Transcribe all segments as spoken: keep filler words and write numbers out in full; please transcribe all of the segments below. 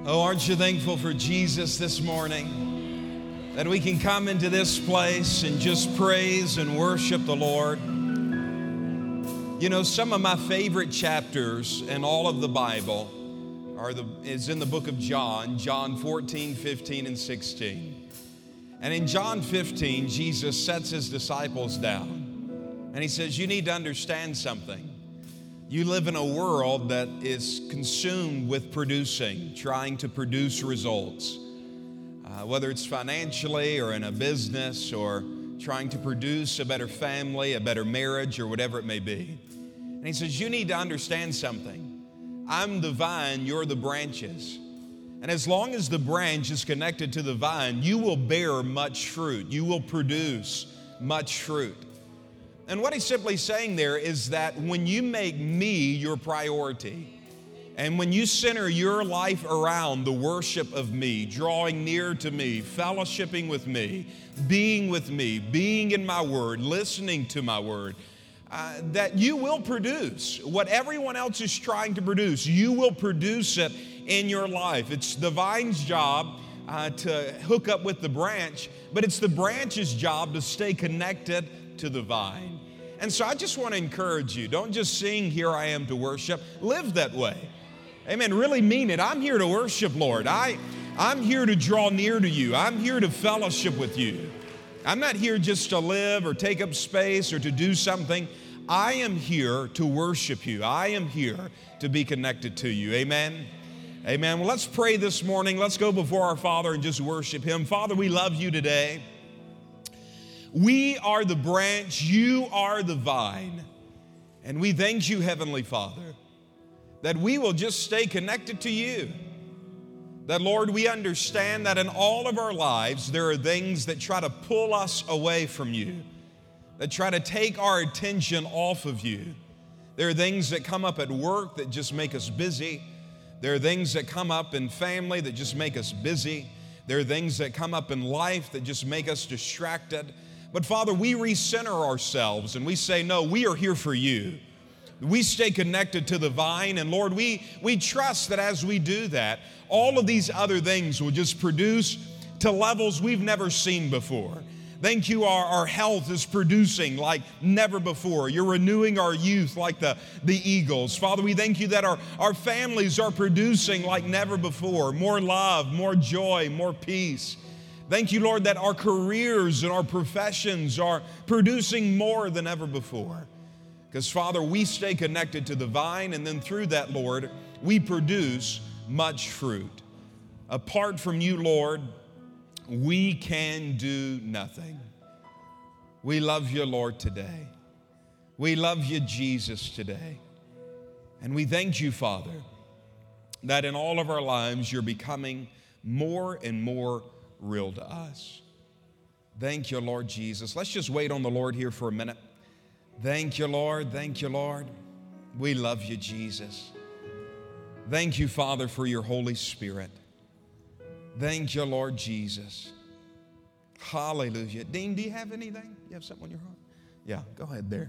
Oh, aren't you thankful for Jesus this morning? That we can come into this place and just praise and worship the Lord. You know, some of my favorite chapters in all of the Bible are the, is in the book of John, John fourteen, fifteen, and sixteen. And in John fifteen, Jesus sets his disciples down and he says, you need to understand something. You live in a world that is consumed with producing, trying to produce results, uh, whether it's financially or in a business or trying to produce a better family, a better marriage, or whatever it may be. And he says, you need to understand something. I'm the vine, you're the branches. And as long as the branch is connected to the vine, you will bear much fruit. You will produce much fruit. And what he's simply saying there is that when you make me your priority, and when you center your life around the worship of me, drawing near to me, fellowshipping with me, being with me, being in my word, listening to my word, uh, that you will produce what everyone else is trying to produce. You will produce it in your life. It's the vine's job uh, to hook up with the branch, but it's the branch's job to stay connected to the vine. And so I just want to encourage you, don't just sing, here I am to worship, live that way. Amen, really mean it. I'm here to worship, Lord. I, I'm here to draw near to you. I'm here to fellowship with you. I'm not here just to live or take up space or to do something. I am here to worship you. I am here to be connected to you. Amen. Amen. Well, let's pray this morning. Let's go before our Father and just worship Him. Father, we love you today. We are the branch, you are the vine. And we thank you, Heavenly Father, that we will just stay connected to you. That, Lord, we understand that in all of our lives, there are things that try to pull us away from you, that try to take our attention off of you. There are things that come up at work that just make us busy. There are things that come up in family that just make us busy. There are things that come up in life that just make us distracted. But Father, we recenter ourselves and we say, no, we are here for you. We stay connected to the vine, and Lord, we, we trust that as we do that, all of these other things will just produce to levels we've never seen before. Thank you, our, our health is producing like never before. You're renewing our youth like the, the eagles. Father, we thank you that our, our families are producing like never before. More love, more joy, more peace. Thank you, Lord, that our careers and our professions are producing more than ever before. Because, Father, we stay connected to the vine, and then through that, Lord, we produce much fruit. Apart from you, Lord, we can do nothing. We love you, Lord, today. We love you, Jesus, today. And we thank you, Father, that in all of our lives, you're becoming more and more real to us. Thank you, Lord Jesus. Let's just wait on the Lord here for a minute. Thank you, Lord. Thank you, Lord. We love you, Jesus. Thank you, Father, for your Holy Spirit. Thank you, Lord Jesus. Hallelujah. Dean, do you have anything? You have something on your heart? Yeah, go ahead there.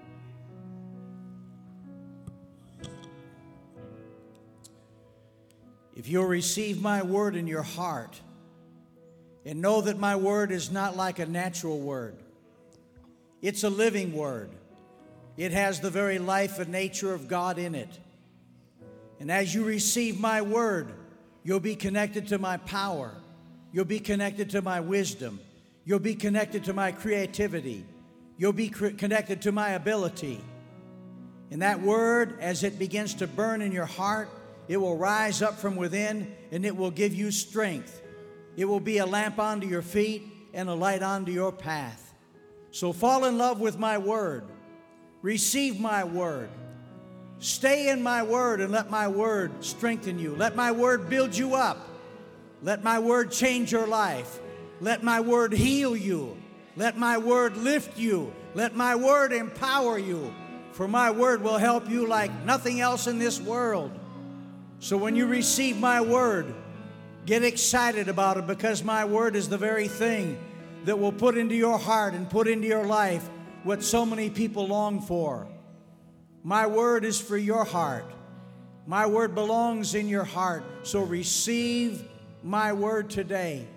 If you'll receive my word in your heart and know that my word is not like a natural word, it's a living word. It has the very life and nature of God in it. And as you receive my word, you'll be connected to my power. You'll be connected to my wisdom. You'll be connected to my creativity. You'll be cr- connected to my ability. And that word, as it begins to burn in your heart, it will rise up from within and it will give you strength. It will be a lamp unto your feet and a light unto your path. So fall in love with my word. Receive my word. Stay in my word and let my word strengthen you. Let my word build you up. Let my word change your life. Let my word heal you. Let my word lift you. Let my word empower you. For my word will help you like nothing else in this world. So when you receive my word, get excited about it, because my word is the very thing that will put into your heart and put into your life what so many people long for. My word is for your heart. My word belongs in your heart. So receive my word today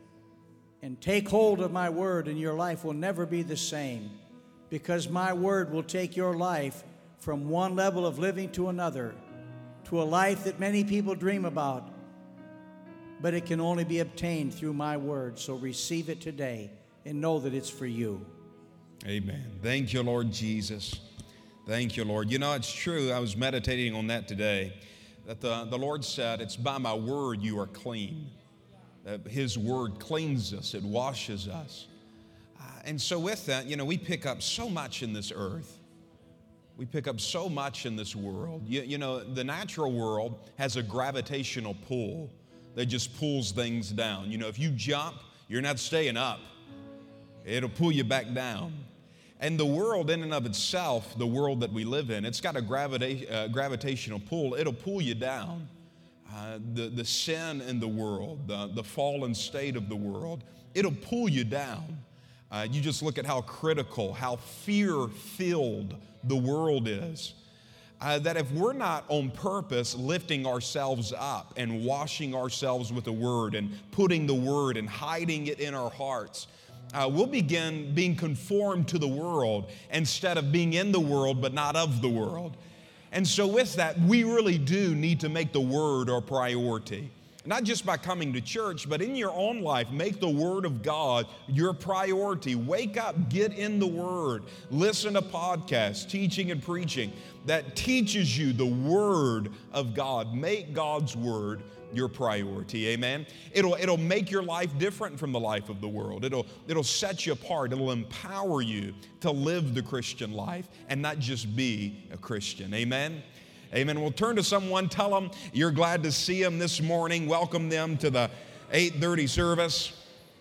and take hold of my word, and your life will never be the same, because my word will take your life from one level of living to another, to a life that many people dream about, but it can only be obtained through my word. So receive it today and know that it's for you. Amen. Thank you, Lord Jesus. Thank you, Lord. You know, it's true. I was meditating on that today, that the, the Lord said, it's by my word you are clean. That His word cleans us. It washes us. Uh, and so with that, you know, we pick up so much in this earth. We pick up so much in this world. You, you know, the natural world has a gravitational pull that just pulls things down. You know, if you jump, you're not staying up. It'll pull you back down. And the world in and of itself, the world that we live in, it's got a gravita- uh, gravitational pull. It'll pull you down. Uh, the, the sin in the world, the, the fallen state of the world, it'll pull you down. Uh, you just look at how critical, how fear-filled the world is. Uh, that if we're not on purpose lifting ourselves up and washing ourselves with the Word and putting the Word and hiding it in our hearts, uh, we'll begin being conformed to the world instead of being in the world but not of the world. And so with that, we really do need to make the Word our priority. Not just by coming to church, but in your own life, make the Word of God your priority. Wake up, get in the Word. Listen to podcasts, teaching and preaching that teaches you the Word of God. Make God's Word your priority, amen? It'll, it'll make your life different from the life of the world. It'll, it'll set you apart. It'll empower you to live the Christian life and not just be a Christian, amen? Amen. We'll turn to someone, tell them you're glad to see them this morning. Welcome them to the eight thirty service.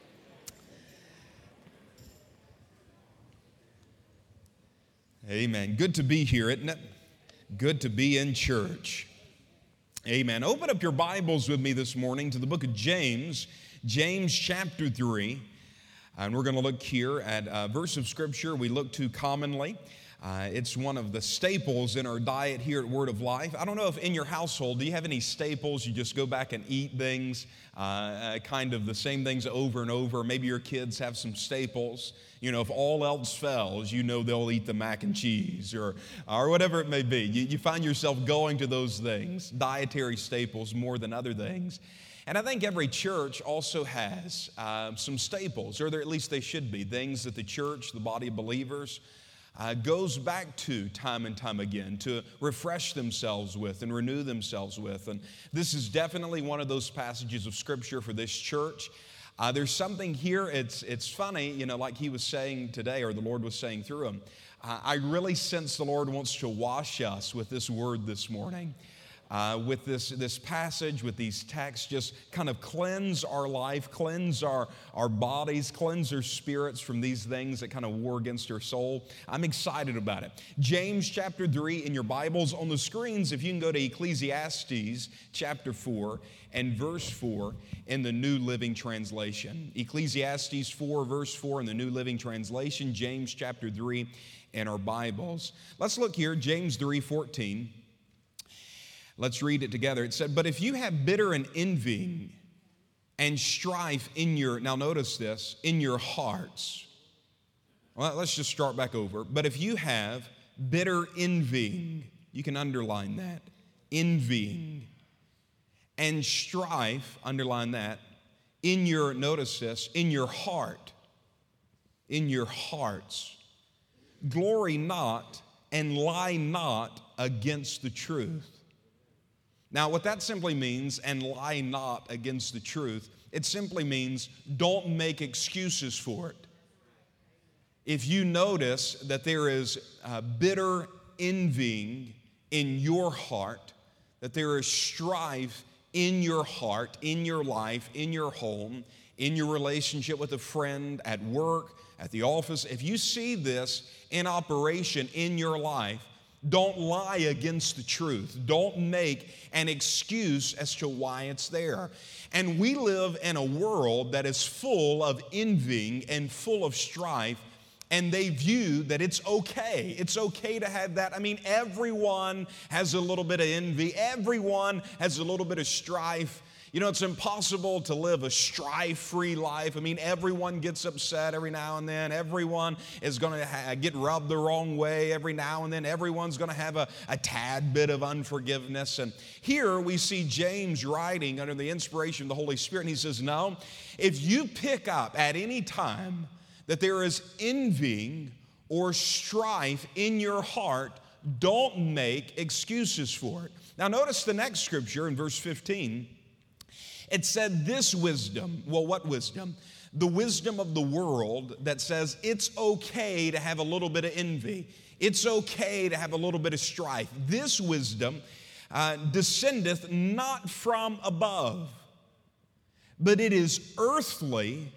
Amen. Good to be here, isn't it? Good to be in church. Amen. Open up your Bibles with me this morning to the book of James, James chapter three. And we're going to look here at a verse of Scripture we look to commonly. Uh, it's one of the staples in our diet here at Word of Life. I don't know if in your household, do you have any staples? You just go back and eat things, uh, uh, kind of the same things over and over. Maybe your kids have some staples. You know, if all else fails, you know they'll eat the mac and cheese or, or whatever it may be. You, you find yourself going to those things, dietary staples more than other things. And I think every church also has uh, some staples, or there, at least they should be, things that the church, the body of believers, Uh, goes back to time and time again to refresh themselves with and renew themselves with. And this is definitely one of those passages of Scripture for this church. Uh, there's something here, it's it's funny, you know, like he was saying today, or the Lord was saying through him. Uh, I really sense the Lord wants to wash us with this word this morning. Uh, with this, this passage, with these texts, just kind of cleanse our life, cleanse our, our bodies, cleanse our spirits from these things that kind of war against our soul. I'm excited about it. James chapter three in your Bibles on the screens, if you can go to Ecclesiastes chapter four and verse four in the New Living Translation. Ecclesiastes four verse four in the New Living Translation, James chapter three in our Bibles. Let's look here, James three fourteen. Let's read it together. It said, but if you have bitter and envying and strife in your, now notice this, in your hearts. Well, let's just start back over. But if you have bitter envying, you can underline that, envying, and strife, underline that, in your, notice this, in your heart, in your hearts, glory not and lie not against the truth. Now, what that simply means, and lie not against the truth, it simply means don't make excuses for it. If you notice that there is uh, bitter envying in your heart, that there is strife in your heart, in your life, in your home, in your relationship with a friend, at work, at the office, if you see this in operation in your life, don't lie against the truth. Don't make an excuse as to why it's there. And we live in a world that is full of envying and full of strife and they view that it's okay. It's okay to have that. I mean, everyone has a little bit of envy. Everyone has a little bit of strife. You know, it's impossible to live a strife-free life. I mean, everyone gets upset every now and then. Everyone is going to ha- get rubbed the wrong way every now and then. Everyone's going to have a, a tad bit of unforgiveness. And here we see James writing under the inspiration of the Holy Spirit, and he says, no, if you pick up at any time that there is envying or strife in your heart, don't make excuses for it. Now, notice the next scripture in verse fifteen. It said this wisdom. Well, what wisdom? The wisdom of the world that says it's okay to have a little bit of envy. It's okay to have a little bit of strife. This wisdom uh, descendeth not from above, but it is earthly,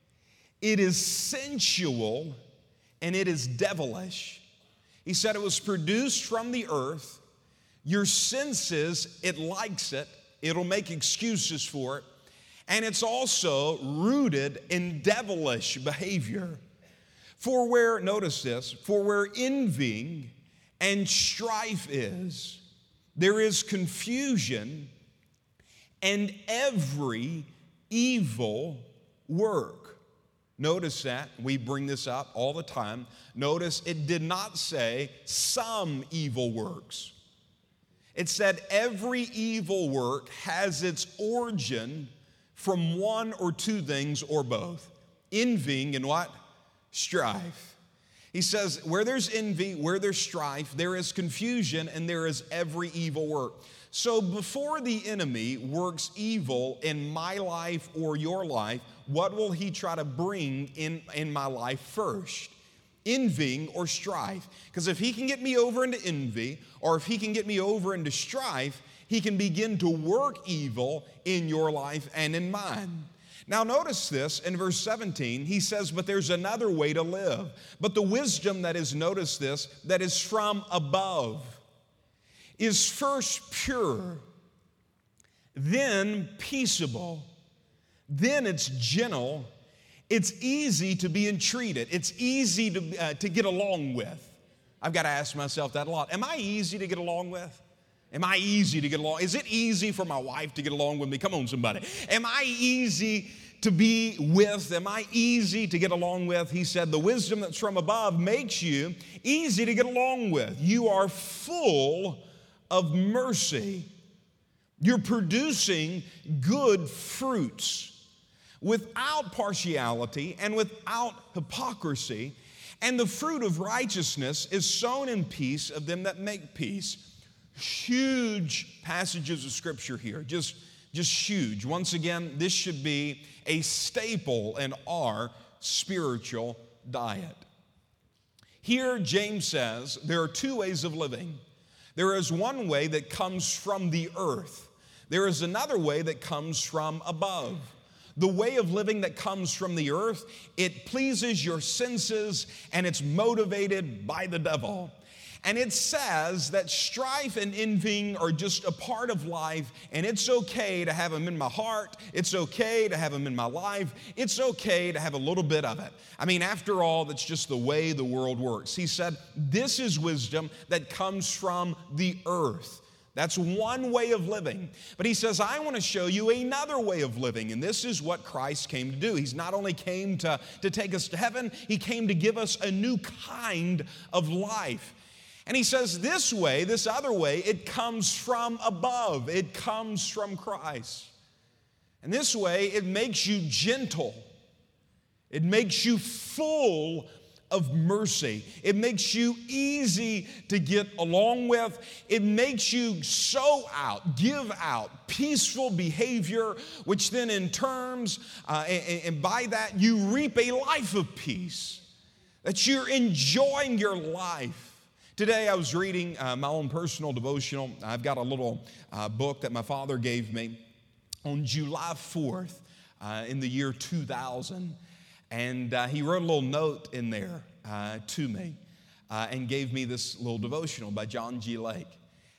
it is sensual, and it is devilish. He said it was produced from the earth. Your senses, it likes it. It'll make excuses for it. And it's also rooted in devilish behavior. For where, notice this, for where envying and strife is, there is confusion and every evil work. Notice that. We bring this up all the time. Notice it did not say some evil works. It said every evil work has its origin from one or two things or both. Envying and what? Strife. He says where there's envy, where there's strife, there is confusion and there is every evil work. So before the enemy works evil in my life or your life, what will he try to bring in, in my life first? Envying or strife. Because if he can get me over into envy, or if he can get me over into strife, he can begin to work evil in your life and in mine. Now notice this in verse seventeen, he says, but there's another way to live. But the wisdom that is, notice this, that is from above is first pure, then peaceable, then it's gentle. It's easy to be entreated. It's easy to, uh, to get along with. I've got to ask myself that a lot. Am I easy to get along with? Am I easy to get along? Is it easy for my wife to get along with me? Come on, somebody. Am I easy to be with? Am I easy to get along with? He said, the wisdom that's from above makes you easy to get along with. You are full of mercy. You're producing good fruits, without partiality and without hypocrisy, and the fruit of righteousness is sown in peace of them that make peace. Huge passages of scripture here, just, just huge. Once again, this should be a staple in our spiritual diet. Here, James says there are two ways of living. There is one way that comes from the earth. There is another way that comes from above. The way of living that comes from the earth, it pleases your senses and it's motivated by the devil. And it says that strife and envying are just a part of life, and it's okay to have them in my heart. It's okay to have them in my life. It's okay to have a little bit of it. I mean, after all, that's just the way the world works. He said, this is wisdom that comes from the earth. That's one way of living. But he says, I want to show you another way of living. And this is what Christ came to do. He's not only came to, to take us to heaven, he came to give us a new kind of life. And he says this way, this other way, it comes from above. It comes from Christ. And this way, it makes you gentle. It makes you full of mercy. It makes you easy to get along with. It makes you sow out, give out peaceful behavior, which then in terms, uh, and, and by that you reap a life of peace, that you're enjoying your life. Today I was reading uh, my own personal devotional. I've got a little uh, book that my father gave me on July fourth uh, in the year two thousand. And uh, he wrote a little note in there uh, to me uh, and gave me this little devotional by John G. Lake.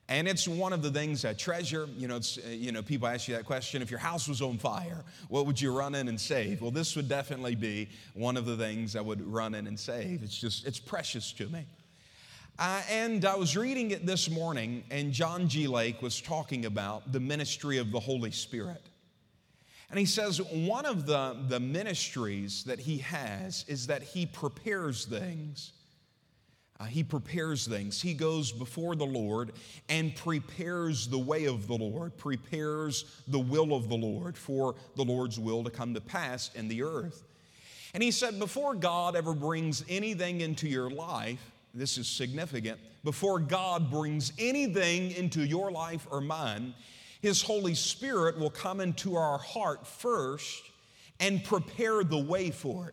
And it's one of the things I treasure. You know, it's, you know, people ask you that question, if your house was on fire, what would you run in and save? Well, this would definitely be one of the things I would run in and save. It's just, it's precious to me. Uh, and I was reading it this morning, and John G. Lake was talking about the ministry of the Holy Spirit. And he says one of the, the ministries that he has is that he prepares things. Uh, he prepares things. He goes before the Lord and prepares the way of the Lord, prepares the will of the Lord for the Lord's will to come to pass in the earth. And he said before God ever brings anything into your life, this is significant, before God brings anything into your life or mine, His Holy Spirit will come into our heart first and prepare the way for it.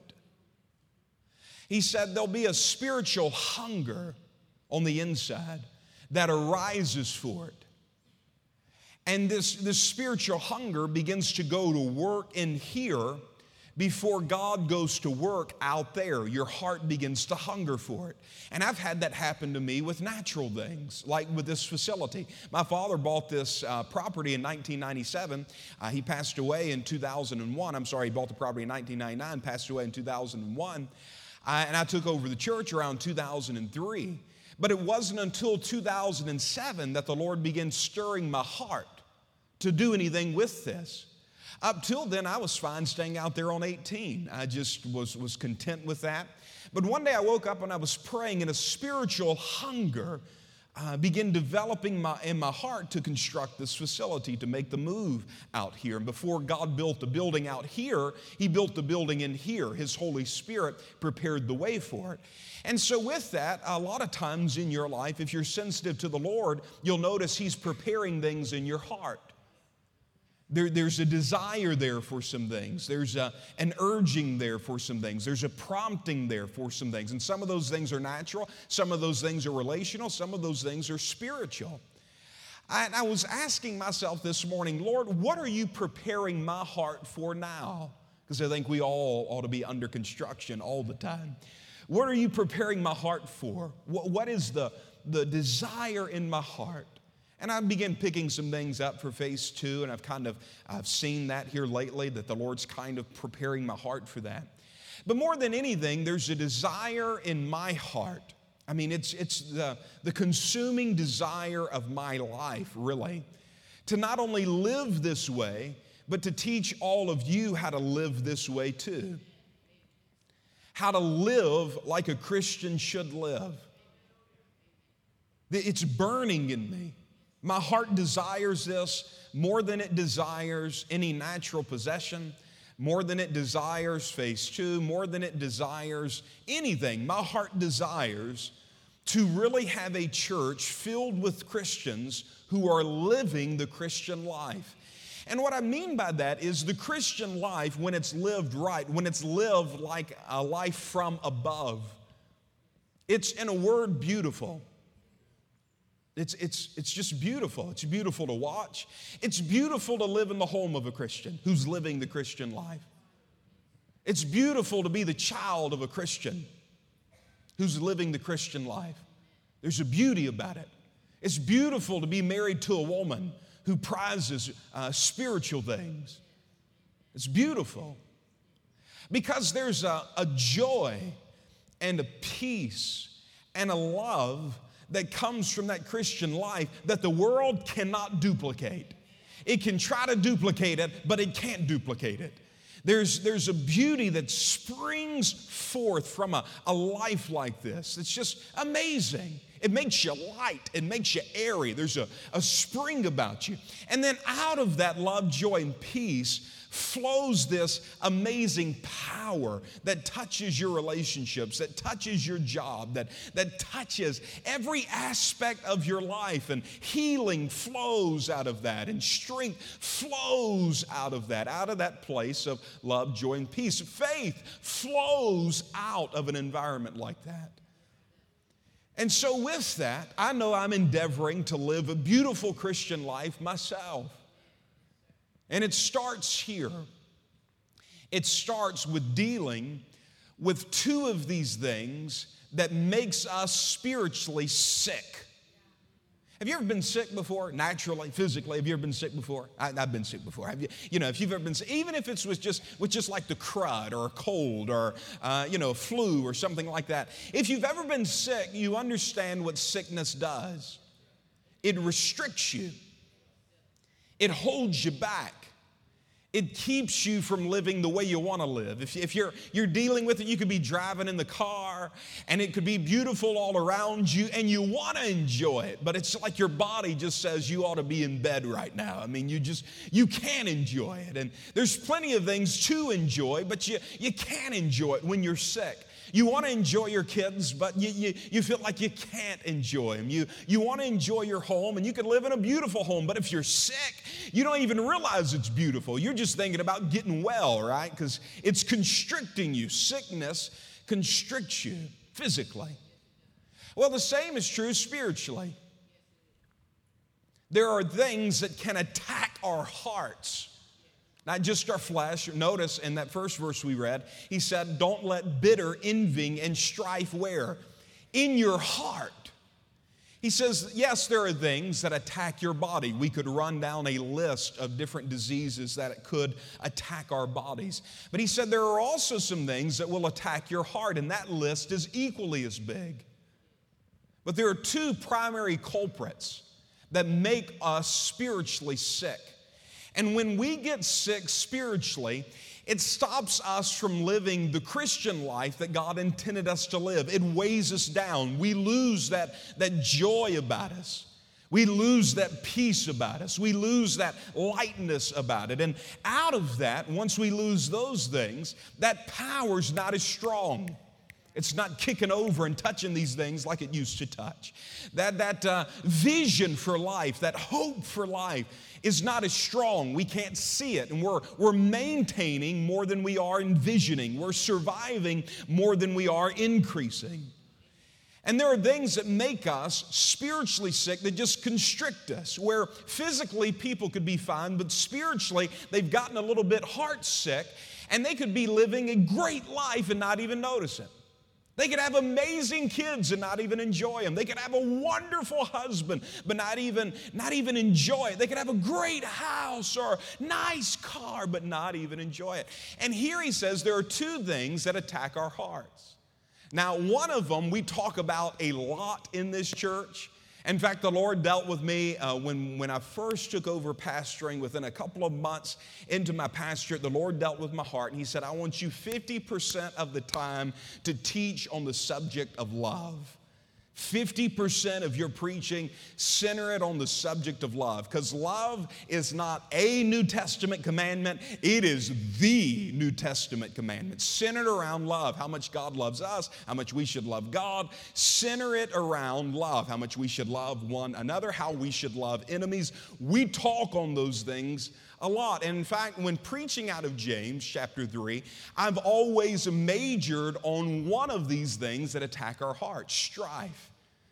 He said there'll be a spiritual hunger on the inside that arises for it. And this, this spiritual hunger begins to go to work in here before God goes to work out there. Your heart begins to hunger for it. And I've had that happen to me with natural things, like with this facility. My father bought this uh, property in nineteen ninety-seven. Uh, he passed away in two thousand one. I'm sorry, he bought the property in nineteen ninety-nine, passed away in two thousand one. Uh, and I took over the church around two thousand three. But it wasn't until two thousand seven that the Lord began stirring my heart to do anything with this. Up till then, I was fine staying out there on eighteen. I just was, was content with that. But one day I woke up and I was praying, and a spiritual hunger uh, began developing my, in my heart to construct this facility, to make the move out here. And before God built the building out here, He built the building in here. His Holy Spirit prepared the way for it. And so with that, a lot of times in your life, if you're sensitive to the Lord, you'll notice He's preparing things in your heart. There, there's a desire there for some things. There's a, an urging there for some things. There's a prompting there for some things. And some of those things are natural. Some of those things are relational. Some of those things are spiritual. I, and I was asking myself this morning, Lord, what are you preparing my heart for now? Because I think we all ought to be under construction all the time. What are you preparing my heart for? What, what is the, the desire in my heart? And I began picking some things up for phase two, and I've kind of I've seen that here lately, that the Lord's kind of preparing my heart for that. But more than anything, there's a desire in my heart. I mean, it's, it's the, the consuming desire of my life, really, to not only live this way, but to teach all of you how to live this way too. How to live like a Christian should live. It's burning in me. My heart desires this more than it desires any natural possession, more than it desires phase two, more than it desires anything. My heart desires to really have a church filled with Christians who are living the Christian life. And what I mean by that is the Christian life, when it's lived right, when it's lived like a life from above, it's, in a word, beautiful. It's, it's, it's just beautiful. It's beautiful to watch. It's beautiful to live in the home of a Christian who's living the Christian life. It's beautiful to be the child of a Christian who's living the Christian life. There's a beauty about it. It's beautiful to be married to a woman who prizes uh, spiritual things. It's beautiful because there's a, a joy and a peace and a love that comes from that Christian life that the world cannot duplicate. It can try to duplicate it, but it can't duplicate it. There's, there's a beauty that springs forth from a, a life like this. It's just amazing. It makes you light. It makes you airy. There's a, a spring about you. And then out of that love, joy, and peace flows this amazing power that touches your relationships, that touches your job, that, that touches every aspect of your life. And healing flows out of that, and strength flows out of that, out of that place of love, joy, and peace. Faith flows out of an environment like that. And so with that, I know I'm endeavoring to live a beautiful Christian life myself. And it starts here. It starts with dealing with two of these things that makes us spiritually sick. Have you ever been sick before, naturally, physically? Have you ever been sick before? I, I've been sick before. Have you? You know, if you've ever been sick, even if it's with just, with just like the crud or a cold or, uh, you know, a flu or something like that. If you've ever been sick, you understand what sickness does. It restricts you. It holds you back. It keeps you from living the way you want to live. If, if you're, you're dealing with it, you could be driving in the car and it could be beautiful all around you and you want to enjoy it, but it's like your body just says you ought to be in bed right now. I mean, you just, you can't enjoy it. And there's plenty of things to enjoy, but you, you can't enjoy it when you're sick. You want to enjoy your kids, but you, you, you feel like you can't enjoy them. You, you want to enjoy your home, and you can live in a beautiful home, but if you're sick, you don't even realize it's beautiful. You're just thinking about getting well, right? Because it's constricting you. Sickness constricts you physically. Well, the same is true spiritually. There are things that can attack our hearts. Not just our flesh. Notice in that first verse we read, he said, don't let bitter envying and strife where? In your heart. He says, yes, there are things that attack your body. We could run down a list of different diseases that could attack our bodies. But he said there are also some things that will attack your heart, and that list is equally as big. But there are two primary culprits that make us spiritually sick. And when we get sick spiritually, it stops us from living the Christian life that God intended us to live. It weighs us down. We lose that, that joy about us. We lose that peace about us. We lose that lightness about it. And out of that, once we lose those things, that power's not as strong. It's not kicking over and touching these things like it used to touch. That, that uh, vision for life, that hope for life is not as strong. We can't see it, and we're, we're maintaining more than we are envisioning. We're surviving more than we are increasing. And there are things that make us spiritually sick that just constrict us, where physically people could be fine, but spiritually they've gotten a little bit heart sick, and they could be living a great life and not even notice it. They could have amazing kids and not even enjoy them. They could have a wonderful husband, but not even, not even enjoy it. They could have a great house or nice car, but not even enjoy it. And here he says there are two things that attack our hearts. Now, one of them we talk about a lot in this church. In fact, the Lord dealt with me uh, when, when I first took over pastoring. Within a couple of months into my pastorate, the Lord dealt with my heart, and he said, I want you fifty percent of the time to teach on the subject of love. fifty percent of your preaching, center it on the subject of love, because love is not a New Testament commandment, it is the New Testament commandment. Centered around love, how much God loves us, how much we should love God. Center it around love, how much we should love one another, how we should love enemies. We talk on those things a lot. And in fact, when preaching out of James chapter three, I've always majored on one of these things that attack our hearts: strife.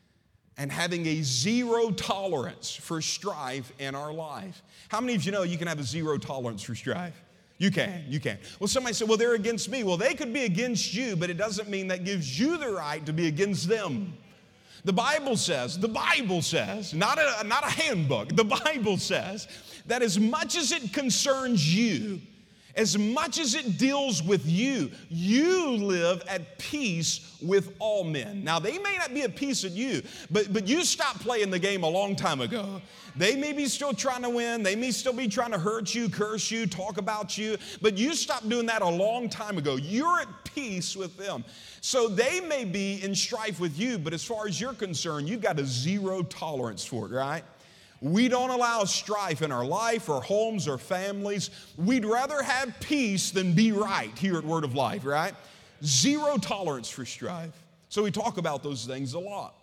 And having a zero tolerance for strife in our life. How many of you know you can have a zero tolerance for strife? You can, you can. Well, somebody said, well, they're against me. Well, they could be against you, but it doesn't mean that gives you the right to be against them. The Bible says, the Bible says, not a, not a handbook, the Bible says that as much as it concerns you, as much as it deals with you, you live at peace with all men. Now, they may not be at peace with you, but, but you stopped playing the game a long time ago. They may be still trying to win. They may still be trying to hurt you, curse you, talk about you, but you stopped doing that a long time ago. You're at peace with them. So they may be in strife with you, but as far as you're concerned, you've got a zero tolerance for it, right? We don't allow strife in our life or homes or families. We'd rather have peace than be right here at Word of Life, right? Zero tolerance for strife. So we talk about those things a lot.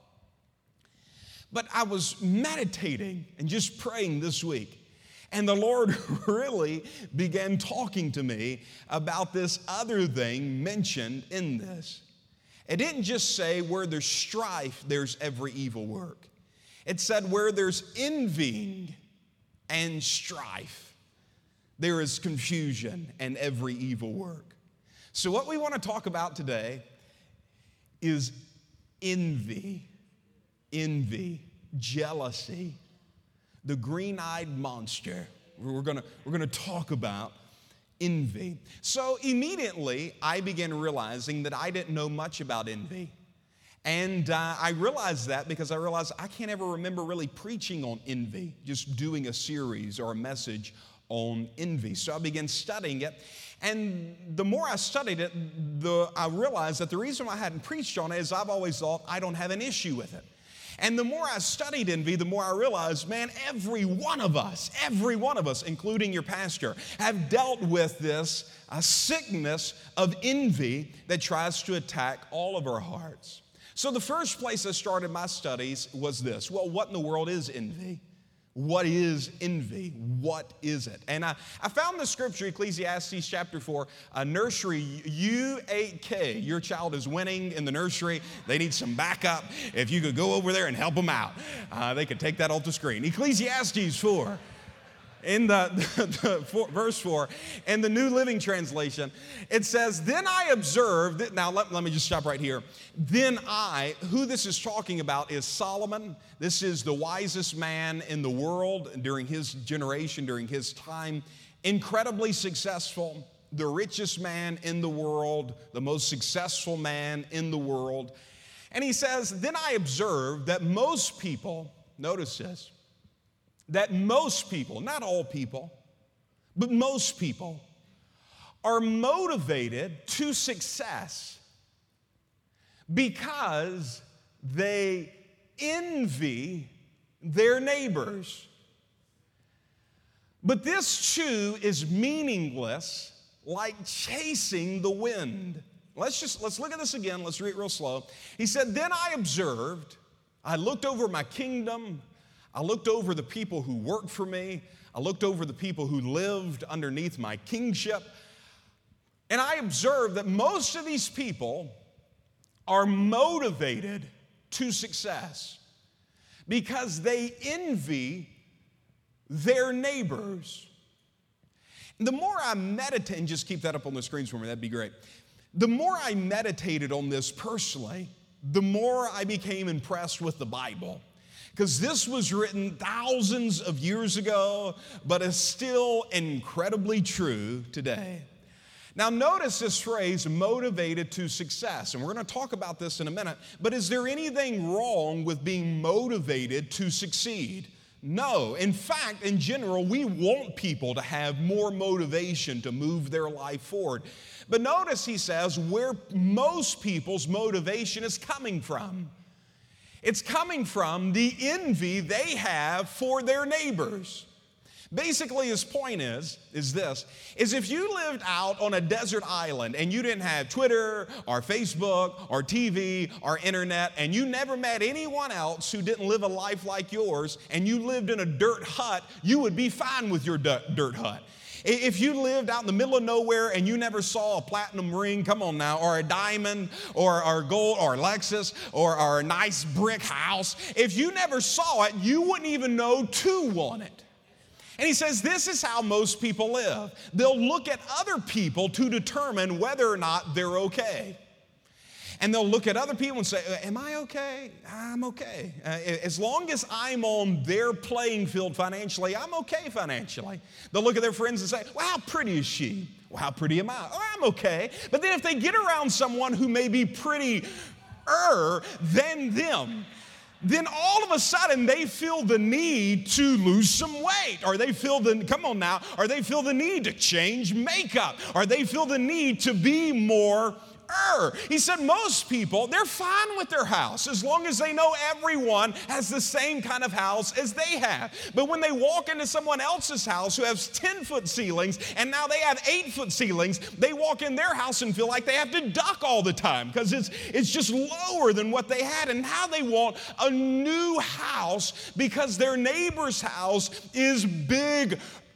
But I was meditating and just praying this week, and the Lord really began talking to me about this other thing mentioned in this. It didn't just say where there's strife, there's every evil work. It said where there's envying and strife, there is confusion and every evil work. So what we want to talk about today is envy. Envy. jealousy, the green-eyed monster. We're gonna, we're gonna talk about envy. So immediately, I began realizing that I didn't know much about envy. And uh, I realized that because I realized I can't ever remember really preaching on envy, just doing a series or a message on envy. So I began studying it. And the more I studied it, the, I realized that the reason why I hadn't preached on it is I've always thought I don't have an issue with it. And the more I studied envy, the more I realized, man, every one of us, every one of us, including your pastor, have dealt with this a sickness of envy that tries to attack all of our hearts. So the first place I started my studies was this. Well, what in the world is envy? What is envy? What is it? And I, I found the scripture, Ecclesiastes chapter four, a nursery U eight K. Your child is winning in the nursery. They need some backup. If you could go over there and help them out, uh, they could take that off the screen. Ecclesiastes four. In the, the, the four, verse four, in the New Living Translation, it says, then I observed, that, now let, let me just stop right here. Then I, who this is talking about is Solomon. This is the wisest man in the world during his generation, during his time. Incredibly successful, the richest man in the world, the most successful man in the world. And he says, then I observed that most people, notice this, that most people, not all people, but most people are motivated to success because they envy their neighbors. But this too is meaningless, like chasing the wind. Let's just, let's look at this again. Let's read it real slow. He said, then I observed, I looked over my kingdom, I looked over the people who worked for me. I looked over the people who lived underneath my kingship. And I observed that most of these people are motivated to success because they envy their neighbors. The more I meditate, and just keep that up on the screens for me, that'd be great. The more I meditated on this personally, the more I became impressed with the Bible. Because this was written thousands of years ago, but is still incredibly true today. Now notice this phrase, motivated to success, and we're going to talk about this in a minute, but is there anything wrong with being motivated to succeed? No. In fact, in general, we want people to have more motivation to move their life forward. But notice he says where most people's motivation is coming from. It's coming from the envy they have for their neighbors. Basically, his point is, is this, is if you lived out on a desert island and you didn't have Twitter or Facebook or T V or internet and you never met anyone else who didn't live a life like yours and you lived in a dirt hut, you would be fine with your dirt hut. If you lived out in the middle of nowhere and you never saw a platinum ring, come on now, or a diamond, or, or gold, or a Lexus, or, or a nice brick house, if you never saw it, you wouldn't even know to want it. And he says this is how most people live. They'll look at other people to determine whether or not they're okay. And they'll look at other people and say, am I okay? I'm okay. Uh, as long as I'm on their playing field financially, I'm okay financially. They'll look at their friends and say, well, how pretty is she? Well, how pretty am I? Oh, I'm okay. But then if they get around someone who may be prettier than them, then all of a sudden they feel the need to lose some weight, or they feel the, come on now, or they feel the need to change makeup, or they feel the need to be more Er. He said most people, they're fine with their house as long as they know everyone has the same kind of house as they have. But when they walk into someone else's house who has ten-foot ceilings and now they have eight-foot ceilings, they walk in their house and feel like they have to duck all the time because it's, it's just lower than what they had. And now they want a new house because their neighbor's house is bigger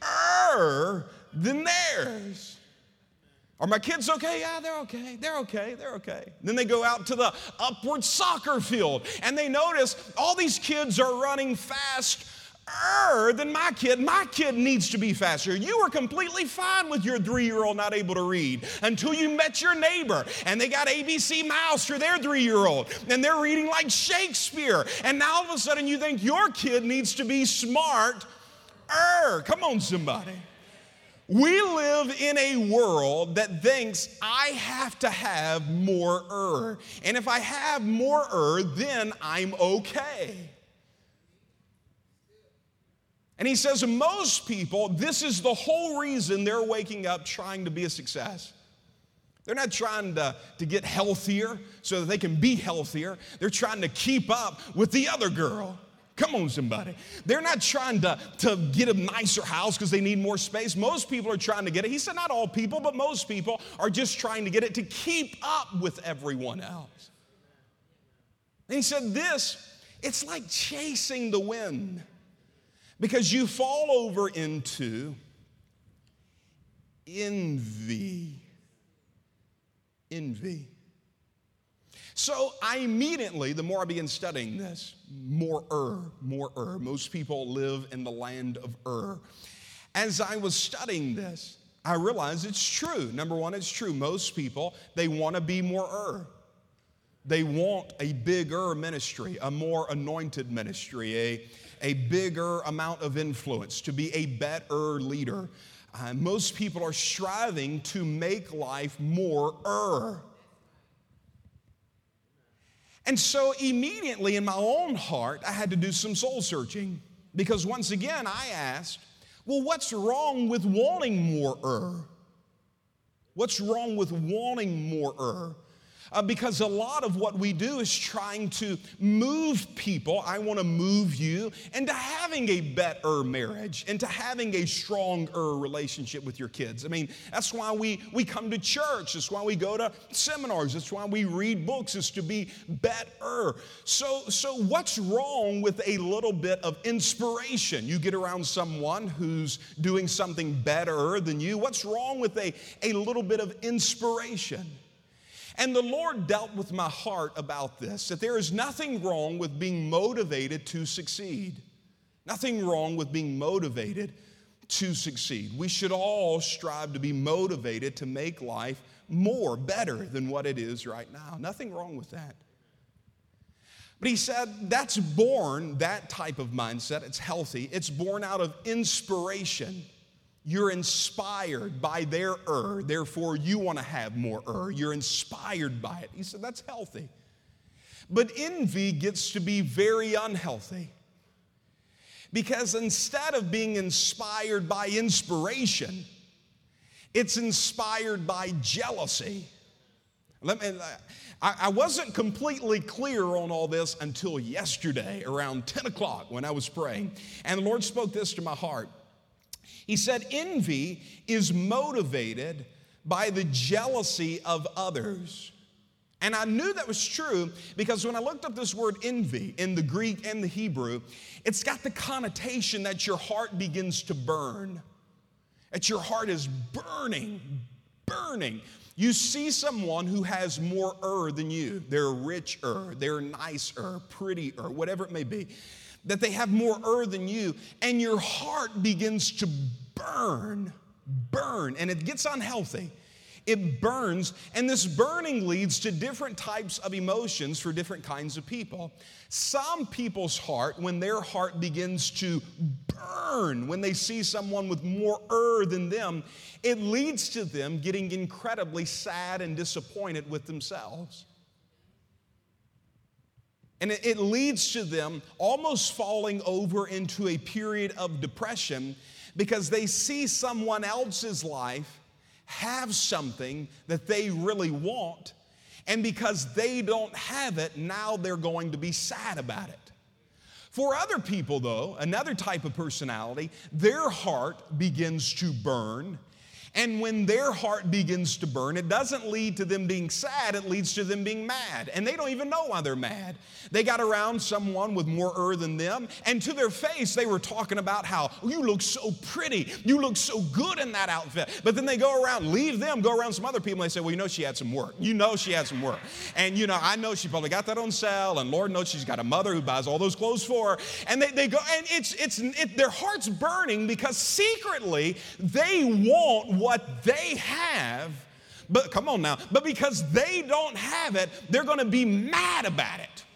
than theirs. Are my kids okay? Yeah, they're okay. They're okay. They're okay. Then they go out to the upward soccer field and they notice all these kids are running fast than my kid. My kid needs to be faster. You were completely fine with your three-year-old not able to read until you met your neighbor and they got A B C Mouse for their three-year-old and they're reading like Shakespeare. And now all of a sudden you think your kid needs to be smart. Come on, somebody. We live in a world that thinks I have to have more. And if I have more, then I'm okay. And he says, most people, this is the whole reason they're waking up trying to be a success. They're not trying to, to get healthier so that they can be healthier. They're trying to keep up with the other girl. Come on, somebody. They're not trying to, to get a nicer house because they need more space. Most people are trying to get it. He said not all people, but most people are just trying to get it to keep up with everyone else. And he said this, it's like chasing the wind. Because you fall over into envy. Envy. So I immediately, the more I began studying this, more Ur, more Ur. Most people live in the land of Ur. As I was studying this, I realized it's true. Number one, it's true. Most people, they want to be more Ur. They want a bigger ministry, a more anointed ministry, a a bigger amount of influence, to be a better leader. Uh, most people are striving to make life more er. And so immediately in my own heart, I had to do some soul searching, because once again I asked, well, what's wrong with wanting more er? What's wrong with wanting more er? Uh, because a lot of what we do is trying to move people, I want to move you, into having a better marriage, into having a stronger relationship with your kids. I mean, that's why we, we come to church. That's why we go to seminars. That's why we read books, is to be better. So, so what's wrong with a little bit of inspiration? You get around someone who's doing something better than you. What's wrong with a, a little bit of inspiration? And the Lord dealt with my heart about this, that there is nothing wrong with being motivated to succeed. Nothing wrong with being motivated to succeed. We should all strive to be motivated to make life more, better than what it is right now. Nothing wrong with that. But he said that's born, that type of mindset, it's healthy. It's born out of inspiration. You're inspired by their er, therefore you want to have more er. You're inspired by it. He said that's healthy. But envy gets to be very unhealthy. Because instead of being inspired by inspiration, it's inspired by jealousy. Let me, I, I wasn't completely clear on all this until yesterday around ten o'clock when I was praying. And the Lord spoke this to my heart. He said, envy is motivated by the jealousy of others. And I knew that was true because when I looked up this word envy in the Greek and the Hebrew, it's got the connotation that your heart begins to burn. That your heart is burning, burning. You see someone who has more er than you. They're richer, they're nicer, prettier, whatever it may be. That they have more er than you, and your heart begins to burn, burn, and it gets unhealthy. It burns, and this burning leads to different types of emotions for different kinds of people. Some people's heart, when their heart begins to burn, when they see someone with more er than them, it leads to them getting incredibly sad and disappointed with themselves. And it leads to them almost falling over into a period of depression because they see someone else's life have something that they really want, and because they don't have it, now they're going to be sad about it. For other people, though, another type of personality, their heart begins to burn, And when their heart begins to burn, it doesn't lead to them being sad, it leads to them being mad. And they don't even know why they're mad. They got around someone with more ur than them, and to their face they were talking about how, oh, you look so pretty, you look so good in that outfit. But then they go around, leave them, go around some other people, and they say, well, you know she had some work. You know she had some work. And you know, I know she probably got that on sale, and Lord knows she's got a mother who buys all those clothes for her. And they, they go, and it's, it's, it, their heart's burning because secretly they want what they have, but come on now, but because they don't have it, they're going to be mad about it.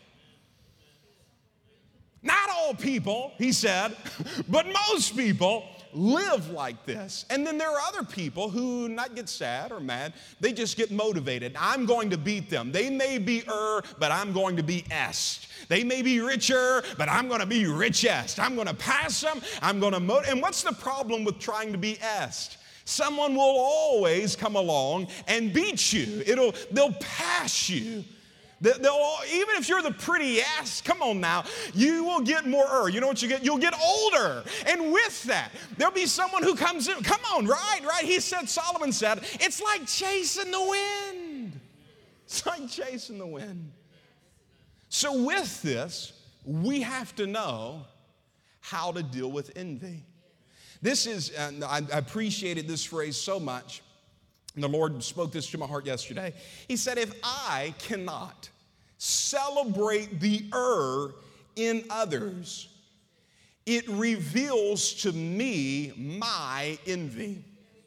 Not all people, he said, but most people live like this. And then there are other people who not get sad or mad, they just get motivated. I'm going to beat them. They may be er, but I'm going to be est. They may be richer, but I'm going to be richest. I'm going to pass them. I'm going to motivate. And what's the problem with trying to be est? Someone will always come along and beat you. It'll, they'll pass you. They'll, even if you're the prettiest, come on now, you will get more er. You know what you get? You'll get older. And with that, there'll be someone who comes in. Come on, right, right. He said, Solomon said, it's like chasing the wind. It's like chasing the wind. So with this, we have to know how to deal with envy. This is, and I appreciated this phrase so much, and the Lord spoke this to my heart yesterday. He said, if I cannot celebrate the er in others, it reveals to me my envy.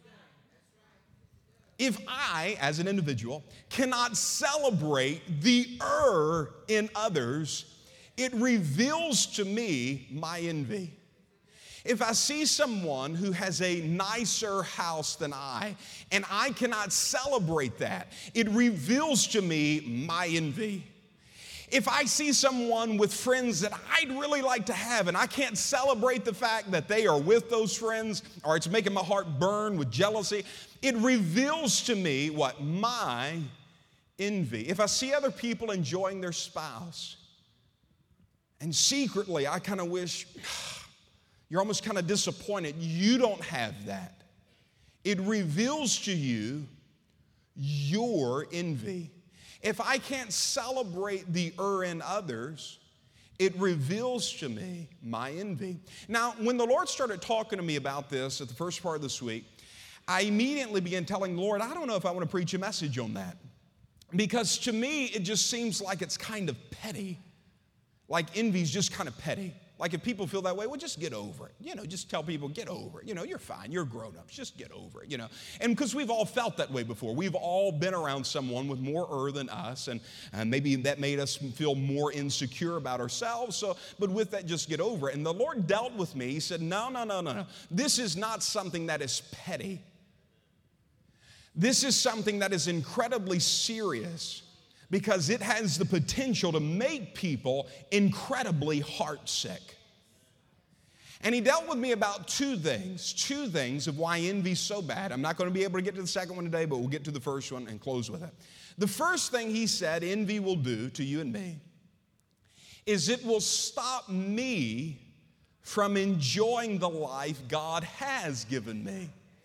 If I, as an individual, cannot celebrate the er in others, it reveals to me my envy. If I see someone who has a nicer house than I, and I cannot celebrate that, it reveals to me my envy. If I see someone with friends that I'd really like to have, and I can't celebrate the fact that they are with those friends, or it's making my heart burn with jealousy, it reveals to me what? My envy. If I see other people enjoying their spouse, and secretly I kind of wish, you're almost kind of disappointed you don't have that. It reveals to you your envy. If I can't celebrate the er in others, it reveals to me my envy. Now, when the Lord started talking to me about this at the first part of this week, I immediately began telling the Lord, I don't know if I want to preach a message on that. Because to me, it just seems like it's kind of petty. Like envy's just kind of petty. Like if people feel that way, well, just get over it. You know, just tell people, get over it. You know, you're fine. You're grown-ups. Just get over it, you know. And because we've all felt that way before. We've all been around someone with more er than us, and, and maybe that made us feel more insecure about ourselves. So, but with that, just get over it. And the Lord dealt with me. He said, no, no, no, no, no. This is not something that is petty. This is something that is incredibly serious, because it has the potential to make people incredibly heartsick. And he dealt with me about two things, two things of why envy's so bad. I'm not going to be able to get to the second one today, but we'll get to the first one and close with it. The first thing he said envy will do to you and me is it will stop me from enjoying the life God has given me.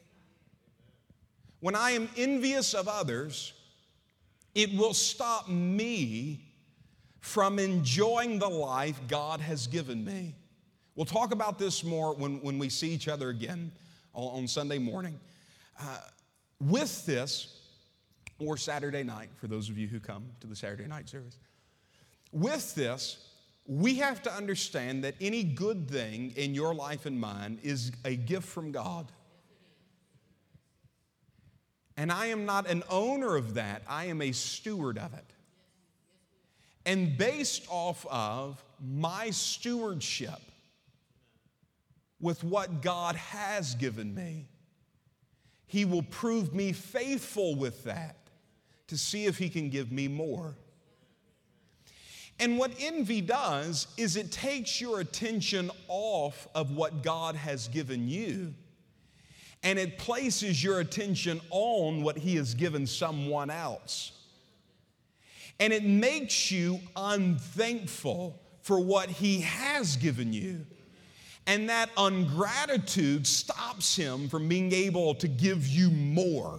When I am envious of others, it will stop me from enjoying the life God has given me. We'll talk about this more when, when we see each other again on, on Sunday morning. Uh, with this, or Saturday night, for those of you who come to the Saturday night service. With this, we have to understand that any good thing in your life and mine is a gift from God. And I am not an owner of that. I am a steward of it. And based off of my stewardship with what God has given me, He will prove me faithful with that to see if He can give me more. And what envy does is it takes your attention off of what God has given you, and it places your attention on what He has given someone else. And it makes you unthankful for what He has given you. And that ungratitude stops him from being able to give you more.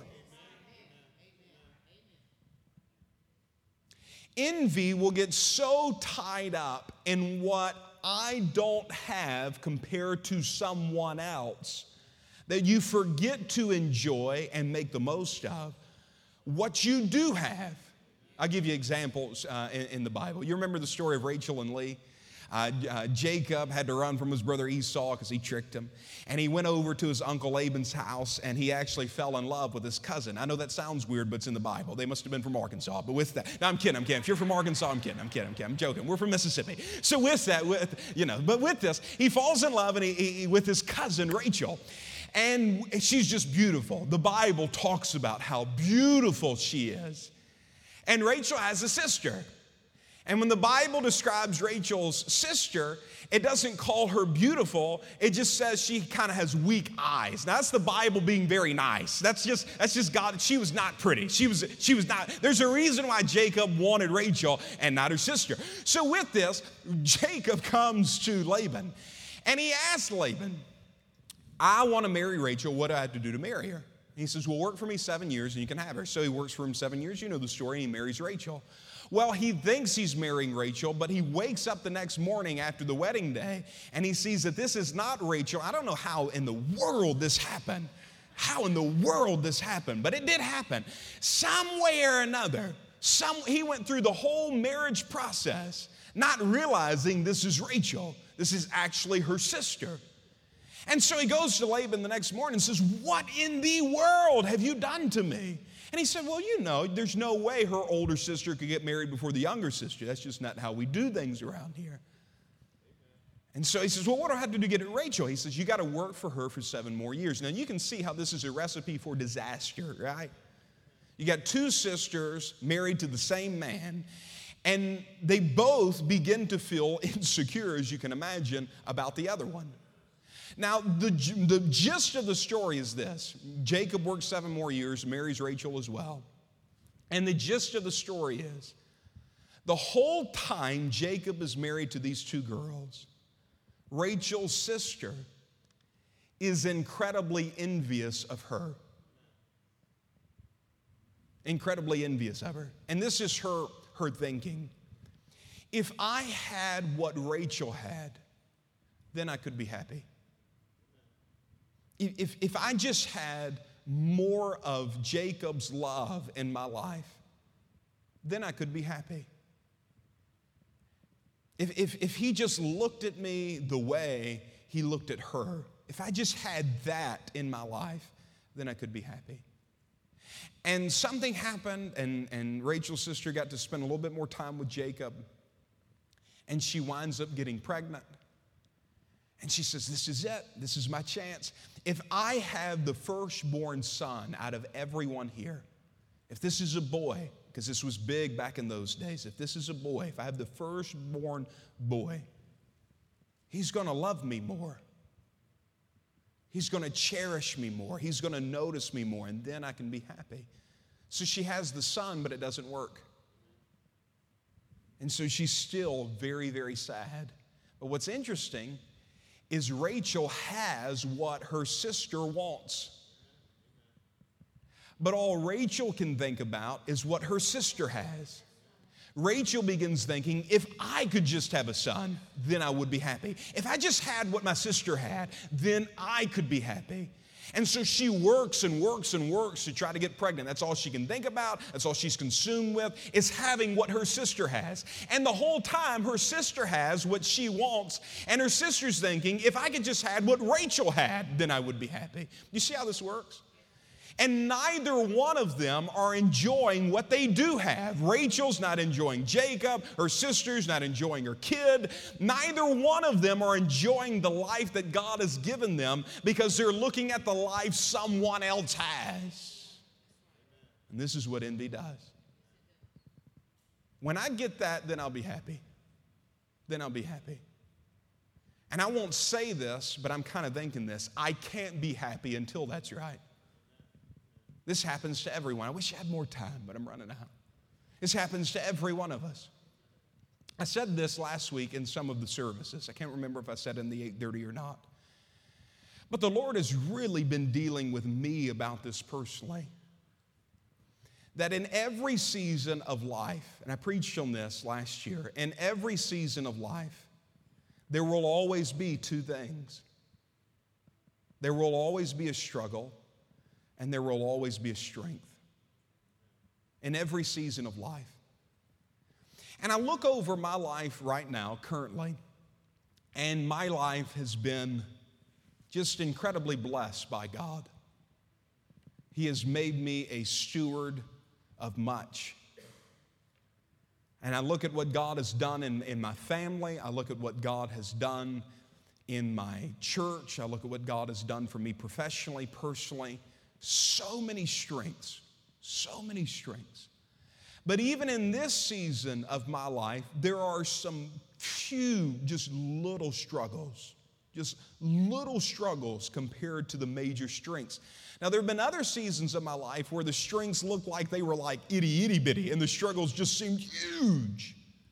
Envy will get so tied up in what I don't have compared to someone else that you forget to enjoy and make the most of what you do have. I'll give you examples uh, in, in the Bible. You remember the story of Rachel and Leah? Uh, uh, Jacob had to run from his brother Esau because he tricked him. And he went over to his uncle Laban's house, and he actually fell in love with his cousin. I know that sounds weird, but it's in the Bible. They must have been from Arkansas. But with that, no, I'm kidding, I'm kidding. If you're from Arkansas, I'm kidding, I'm kidding, I'm kidding. I'm joking. We're from Mississippi. So with that, with, you know, but with this, he falls in love and he, he, with his cousin Rachel. And she's just beautiful. The Bible talks about how beautiful she is. And Rachel has a sister. And when the Bible describes Rachel's sister, it doesn't call her beautiful. It just says she kind of has weak eyes. Now, that's the Bible being very nice. That's just that's just God. She was not pretty. She was she was not. There's a reason why Jacob wanted Rachel and not her sister. So with this, Jacob comes to Laban, and he asks Laban, I want to marry Rachel. What do I have to do to marry her? He says, well, work for me seven years and you can have her. So he works for him seven years. You know the story. And he marries Rachel. Well, he thinks he's marrying Rachel, but he wakes up the next morning after the wedding day and he sees that this is not Rachel. I don't know how in the world this happened. How in the world this happened, but it did happen. Some way or another, some, he went through the whole marriage process not realizing this is Rachel. This is actually her sister. And so he goes to Laban the next morning and says, what in the world have you done to me? And he said, well, you know, there's no way her older sister could get married before the younger sister. That's just not how we do things around here. And so he says, well, what do I have to do to get at Rachel? He says, you got to work for her for seven more years. Now, you can see how this is a recipe for disaster, right? You got two sisters married to the same man, and they both begin to feel insecure, as you can imagine, about the other one. Now, the, the gist of the story is this. Jacob works seven more years, marries Rachel as well. And the gist of the story is, the whole time Jacob is married to these two girls, Rachel's sister is incredibly envious of her. Incredibly envious of her. And this is her, her thinking. If I had what Rachel had, then I could be happy. If, if I just had more of Jacob's love in my life, then I could be happy. If, if, if he just looked at me the way he looked at her, if I just had that in my life, then I could be happy. And something happened, and, and Rachel's sister got to spend a little bit more time with Jacob, and she winds up getting pregnant. And she says, this is it. This is my chance. If I have the firstborn son out of everyone here, if this is a boy, because this was big back in those days, if this is a boy, if I have the firstborn boy, he's going to love me more. He's going to cherish me more. He's going to notice me more, and then I can be happy. So she has the son, but it doesn't work. And so she's still very, very sad. But what's interesting is Rachel has what her sister wants. But all Rachel can think about is what her sister has. Rachel begins thinking, if I could just have a son, then I would be happy. If I just had what my sister had, then I could be happy. And so she works and works and works to try to get pregnant. That's all she can think about. That's all she's consumed with, is having what her sister has. And the whole time, her sister has what she wants. And her sister's thinking, if I could just have what Rachel had, then I would be happy. You see how this works? And neither one of them are enjoying what they do have. Rachel's not enjoying Jacob. Her sister's not enjoying her kid. Neither one of them are enjoying the life that God has given them because they're looking at the life someone else has. And this is what envy does. When I get that, then I'll be happy. Then I'll be happy. And I won't say this, but I'm kind of thinking this. I can't be happy until that's right. This happens to everyone. I wish I had more time, but I'm running out. This happens to every one of us. I said this last week in some of the services. I can't remember if I said it in the eight thirty or not. But the Lord has really been dealing with me about this personally. That in every season of life, and I preached on this last year, in every season of life, there will always be two things. There will always be a struggle, and there will always be a strength. In every season of life. And I look over my life right now, currently, and my life has been just incredibly blessed by God. He has made me a steward of much. And I look at what God has done in, in my family. I look at what God has done in my church. I look at what God has done for me professionally, personally. So many strengths, so many strengths. But even in this season of my life, there are some few just little struggles. Just little struggles compared to the major strengths. Now, there have been other seasons of my life where the strengths looked like they were like itty, itty bitty, and the struggles just seemed huge.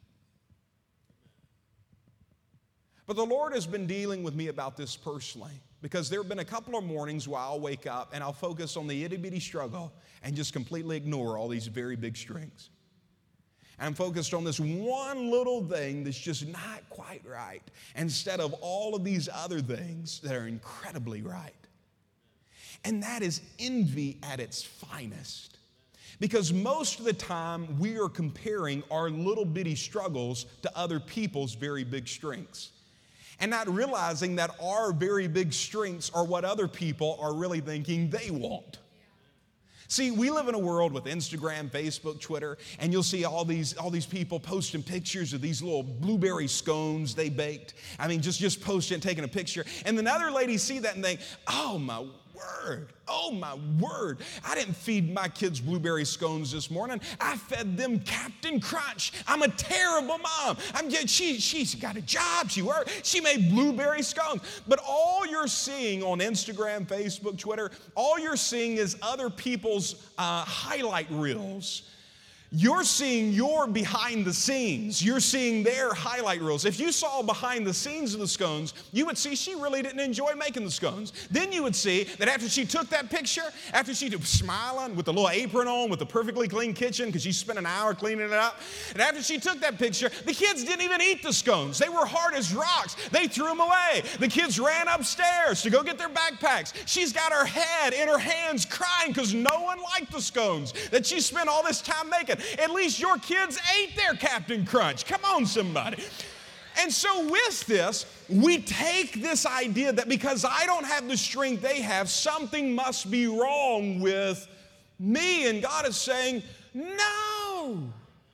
But the Lord has been dealing with me about this personally, because there have been a couple of mornings where I'll wake up and I'll focus on the itty bitty struggle and just completely ignore all these very big strengths. I'm focused on this one little thing that's just not quite right, instead of all of these other things that are incredibly right. And that is envy at its finest. Because most of the time we are comparing our little bitty struggles to other people's very big strengths. And not realizing that our very big strengths are what other people are really thinking they want. See, we live in a world with Instagram, Facebook, Twitter, and you'll see all these, all these people posting pictures of these little blueberry scones they baked. I mean, just, just posting and taking a picture. And then other ladies see that and think, oh my word, oh my word. I didn't feed my kids blueberry scones this morning. I fed them Captain Crunch. I'm a terrible mom. I'm she, she's got a job. She worked. She made blueberry scones. But all you're seeing on Instagram, Facebook, Twitter, all you're seeing is other people's uh, highlight reels. You're seeing your behind the scenes. You're seeing their highlight reels. If you saw behind the scenes of the scones, you would see she really didn't enjoy making the scones. Then you would see that after she took that picture, after she was smiling with the little apron on, with the perfectly clean kitchen, because she spent an hour cleaning it up, and after she took that picture, the kids didn't even eat the scones. They were hard as rocks. They threw them away. The kids ran upstairs to go get their backpacks. She's got her head in her hands crying because no one liked the scones that she spent all this time making. At least your kids ate their Captain Crunch. Come on, somebody. And so with this, we take this idea that because I don't have the strength they have, something must be wrong with me. And God is saying, no.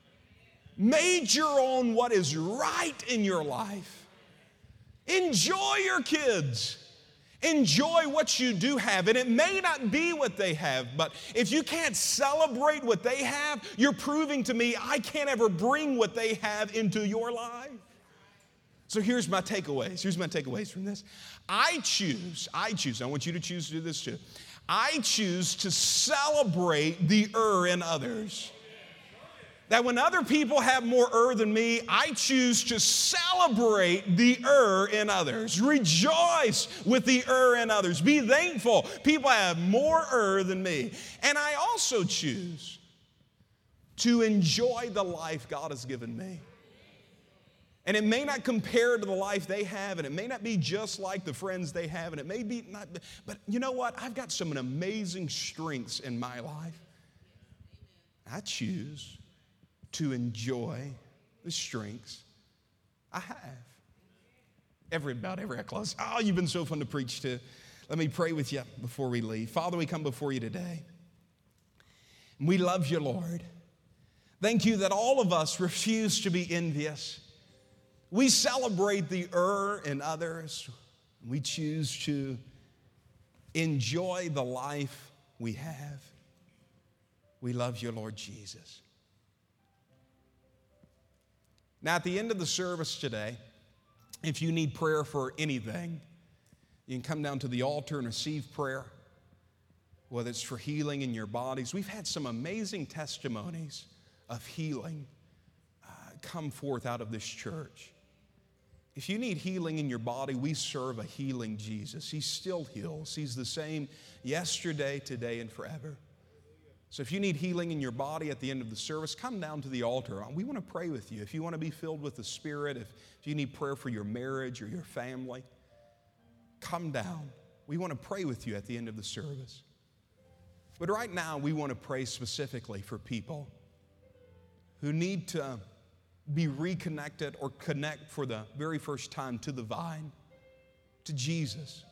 Major on what is right in your life. Enjoy your kids. Enjoy what you do have. And it may not be what they have, but if you can't celebrate what they have, you're proving to me I can't ever bring what they have into your life. So here's my takeaways. Here's my takeaways from this. I choose, I choose, I want you to choose to do this too. I choose to celebrate the er in others. That when other people have more er than me, I choose to celebrate the er in others. Rejoice with the er in others. Be thankful. People have more er than me. And I also choose to enjoy the life God has given me. And it may not compare to the life they have, and it may not be just like the friends they have, and it may be not, but you know what? I've got some amazing strengths in my life. I choose to enjoy the strengths I have. Every, about every I close. Oh, you've been so fun to preach to. Let me pray with you before we leave. Father, we come before you today. We love you, Lord. Thank you that all of us refuse to be envious. We celebrate the er in others. We choose to enjoy the life we have. We love you, Lord Jesus. Now, at the end of the service today, if you need prayer for anything, you can come down to the altar and receive prayer, whether it's for healing in your bodies. We've had some amazing testimonies of healing uh, come forth out of this church. If you need healing in your body, we serve a healing Jesus. He still heals. He's the same yesterday, today, and forever. So if you need healing in your body at the end of the service, come down to the altar. We want to pray with you. If you want to be filled with the Spirit, if, if you need prayer for your marriage or your family, come down. We want to pray with you at the end of the service. But right now, we want to pray specifically for people who need to be reconnected or connect for the very first time to the vine, to Jesus.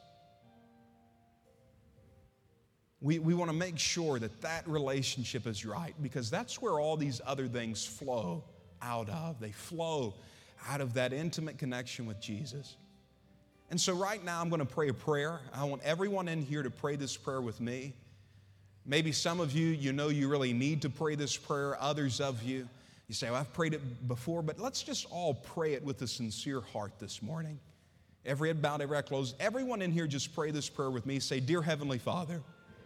We, we want to make sure that that relationship is right, because that's where all these other things flow out of. They flow out of that intimate connection with Jesus. And so right now I'm going to pray a prayer. I want everyone in here to pray this prayer with me. Maybe some of you, you know you really need to pray this prayer. Others of you, you say, well, I've prayed it before, but let's just all pray it with a sincere heart this morning. Every head bowed, every eye closed. Everyone in here just pray this prayer with me. Say, Dear Heavenly Father,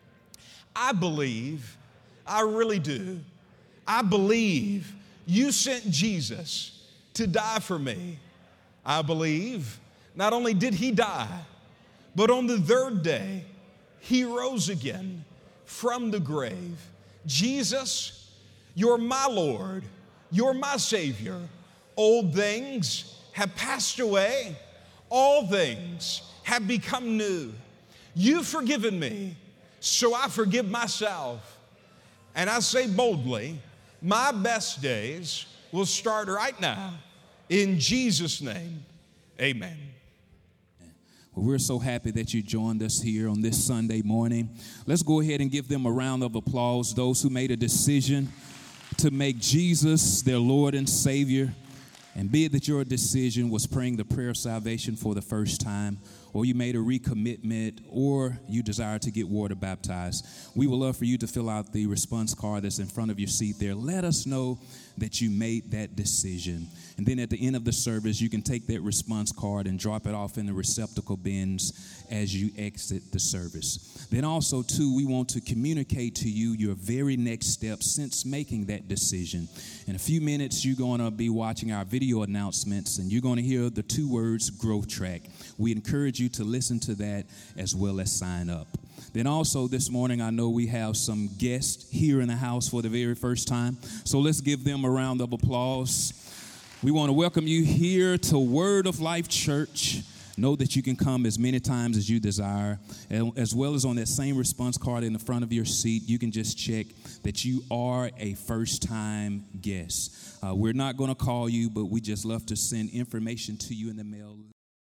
I believe, I really do, I believe you sent Jesus to die for me. I believe not only did he die, but on the third day, he rose again from the grave. Jesus, you're my Lord. You're my Savior. Old things have passed away. All things have become new. You've forgiven me, so I forgive myself. And I say boldly, my best days will start right now. In Jesus' name, amen. Well, we're so happy that you joined us here on this Sunday morning. Let's go ahead and give them a round of applause, those who made a decision to make Jesus their Lord and Savior. And be it that your decision was praying the prayer of salvation for the first time, or you made a recommitment, or you desire to get water baptized, we would love for you to fill out the response card that's in front of your seat there. Let us know that you made that decision. And then at the end of the service, you can take that response card and drop it off in the receptacle bins as you exit the service. Then also, too, we want to communicate to you your very next steps since making that decision. In a few minutes, you're going to be watching our video announcements, and you're going to hear the two words, Growth Track. We encourage you to listen to that as well as sign up. Then also this morning, I know we have some guests here in the house for the very first time, so let's give them a round of applause. We want to welcome you here to Word of Life Church. Know that you can come as many times as you desire, and as well as on that same response card in the front of your seat, you can just check that you are a first-time guest. Uh, we're not going to call you, but we just love to send information to you in the mail.